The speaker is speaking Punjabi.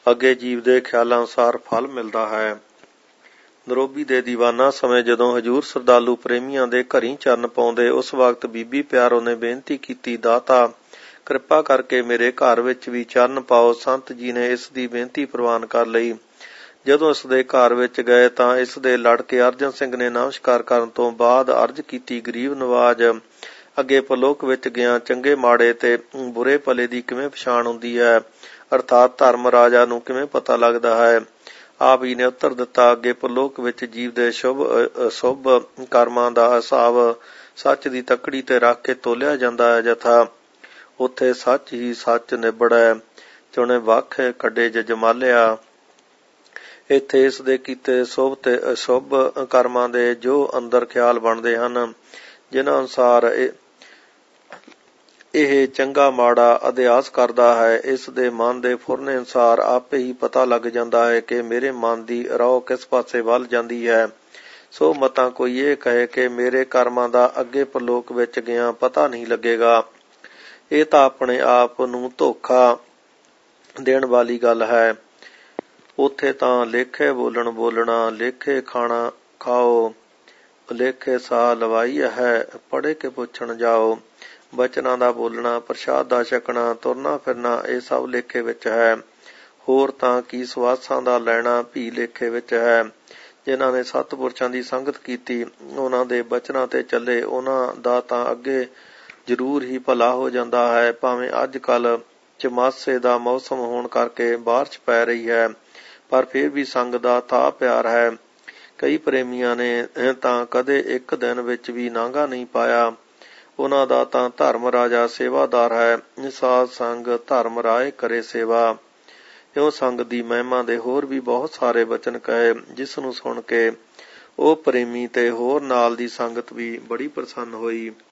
ਅੱਗੇ ਜੀਵ ਦੇ ਖਿਆਲਾਂ ਅਨੁਸਾਰ ਫਲ ਮਿਲਦਾ ਹੈ। ਨਰੋਬੀ ਦੇ ਦੀਵਾਨਾ ਸਮੇਂ ਜਦੋਂ ਹਜ਼ੂਰ ਸਰਦਾਲੂ ਪ੍ਰੇਮੀਆਂ ਦੇ ਘਰੀਂ ਚਰਨ ਪਾਉਂਦੇ, ਉਸ ਵਕਤ ਬੀਬੀ ਪਿਆਰੋ ਨੇ ਬੇਨਤੀ ਕੀਤੀ, ਦਾਤਾ ਕਿਰਪਾ ਕਰਕੇ ਮੇਰੇ ਘਰ ਵਿੱਚ ਵੀ ਚਰਨ ਪਾਓ। ਸੰਤ ਜੀ ਨੇ ਇਸ ਦੀ ਬੇਨਤੀ ਪ੍ਰਵਾਨ ਕਰ ਲਈ। ਜਦੋਂ ਇਸ ਦੇ ਘਰ ਵਿੱਚ ਗਏ ਤਾਂ ਇਸ ਦੇ ਲੜਕੇ ਅਰਜਨ ਸਿੰਘ ਨੇ ਨਮਸਕਾਰ ਕਰਨ ਤੋਂ ਬਾਅਦ ਅਰਜ਼ ਕੀਤੀ, ਗਰੀਬ ਨਵਾਜ, ਅੱਗੇ ਪਰਲੋਕ ਵਿੱਚ ਗਿਆ ਚੰਗੇ ਮਾੜੇ ਤੇ ਬੁਰੇ ਭਲੇ ਦੀ ਕਿਵੇਂ ਪਛਾਣ ਹੁੰਦੀ ਹੈ, ਅਰਥਾਤ ਧਰਮ ਰਾਜਾ ਨੂੰ ਕਿਵੇਂ ਪਤਾ ਲੱਗਦਾ ਹੈ? ਆਪ ਜੀ ਨੇ ਉੱਤਰ ਦਿੱਤਾ, ਅੱਗੇ ਪਰਲੋਕ ਵਿੱਚ ਜੀਵ ਦੇ ਸ਼ੁਭ ਕਰਮਾਂ ਦਾ ਹਿਸਾਬ ਸੱਚ ਦੀ ਤੱਕੜੀ ਤੇ ਰੱਖ ਕੇ ਤੋਲਿਆ ਜਾਂਦਾ ਹੈ। ਜਥਾ ਉੱਥੇ ਸੱਚ ਹੀ ਸੱਚ ਨਿਬੜੈ, ਚੁਣੇ ਵੱਖ ਕੱਢੇ ਜਮਾਲਿਆ। ਇੱਥੇ ਇਸ ਦੇ ਕੀਤੇ ਸ਼ੁਭ ਤੇ ਅਸ਼ੁਭ ਕਰਮਾਂ ਦੇ ਜੋ ਅੰਦਰ ਖਿਆਲ ਬਣਦੇ ਹਨ, ਜਿਨ੍ਹਾਂ ਅਨੁਸਾਰ ਇਹ ਚੰਗਾ ਮਾੜਾ ਅਧਿਆਸ ਕਰਦਾ ਹੈ, ਇਸ ਦੇ ਮਨ ਦੇ ਫੁਰਨੇ ਅਨੁਸਾਰ ਆਪੇ ਹੀ ਪਤਾ ਲੱਗ ਜਾਂਦਾ ਹੈ ਕਿ ਮੇਰੇ ਮਨ ਦੀ ਰਹੁ ਕਿਸ ਪਾਸੇ ਵੱਲ ਜਾਂਦੀ ਹੈ। ਸੋ ਮਤਾਂ ਕੋਈ ਇਹ ਕਹੇ ਕਿ ਮੇਰੇ ਕਰਮਾਂ ਦਾ ਅੱਗੇ ਪਰਲੋਕ ਵਿੱਚ ਗਿਆ ਪਤਾ ਨਹੀਂ ਲੱਗੇਗਾ, ਇਹ ਤਾਂ ਆਪਣੇ ਆਪ ਨੂੰ ਧੋਖਾ ਦੇਣ ਵਾਲੀ ਗੱਲ ਹੈ। ਉੱਥੇ ਤਾਂ ਲੇਖੇ ਬੋਲਣਾ, ਲੇਖੇ ਖਾਣਾ ਖਾਓ, ਲੇਖੇ ਸਾਹ ਲਵਾਈ ਹੈ, ਪੜ੍ਹੇ ਕੇ ਪੁੱਛਣ ਜਾਓ। ਬਚਨਾਂ ਦਾ ਬੋਲਣਾ, ਪ੍ਰਸ਼ਾਦ ਦਾ ਛਕਣਾ, ਤੁਰਨਾ ਫਿਰਨਾ, ਇਹ ਸਭ ਲੇਖੇ ਵਿੱਚ ਹੈ। ਹੋਰ ਤਾਂ ਕੀ ਸਵਾਸਾਂ ਦਾ ਲੈਣਾ ਵੀ ਲੇਖੇ ਵਿੱਚ ਹੈ। ਜਿਨ੍ਹਾਂ ਨੇ ਸਤਿਪੁਰਸ਼ਾਂ ਦੀ ਸੰਗਤ ਕੀਤੀ, ਉਹਨਾਂ ਦੇ ਬਚਨਾਂ ਤੇ ਚੱਲੇ, ਉਹਨਾਂ ਦਾ ਤਾਂ ਅੱਗੇ ਜ਼ਰੂਰ ਹੀ ਭਲਾ ਹੋ ਜਾਂਦਾ ਹੈ। ਭਾਵੇਂ ਅੱਜ ਕੱਲ੍ਹ ਚਮਾਸੇ ਦਾ ਮੌਸਮ ਹੋਣ ਕਰਕੇ ਬਾਰਿਸ਼ ਪੈ ਰਹੀ ਹੈ, ਪਰ ਫਿਰ ਵੀ ਸੰਗ ਦਾ ਥਾਹ ਪਿਆਰ ਹੈ। ਕਈ ਪ੍ਰੇਮੀਆਂ ਨੇ ਤਾਂ ਕਦੇ ਇੱਕ ਦਿਨ ਵਿੱਚ ਵੀ ਨਾਂਗਾ ਨਹੀਂ ਪਾਇਆ। ਉਹਨਾਂ ਦਾ ਤਾਂ ਧਰਮ ਰਾਜਾ ਸੇਵਾਦਾਰ ਹੈ। ਸਾਧ ਸੰਗ ਧਰਮ ਰਾਏ ਕਰੇ ਸੇਵਾ। ਇਉਂ ਸੰਗ ਦੀ ਮਹਿਮਾ ਦੇ ਹੋਰ ਵੀ ਬਹੁਤ ਸਾਰੇ ਬਚਨ ਕਹੇ, ਜਿਸ ਨੂੰ ਸੁਣ ਕੇ ਉਹ ਪ੍ਰੇਮੀ ਤੇ ਹੋਰ ਨਾਲ ਦੀ ਸੰਗਤ ਵੀ ਬੜੀ ਪ੍ਰਸੰਨ ਹੋਈ।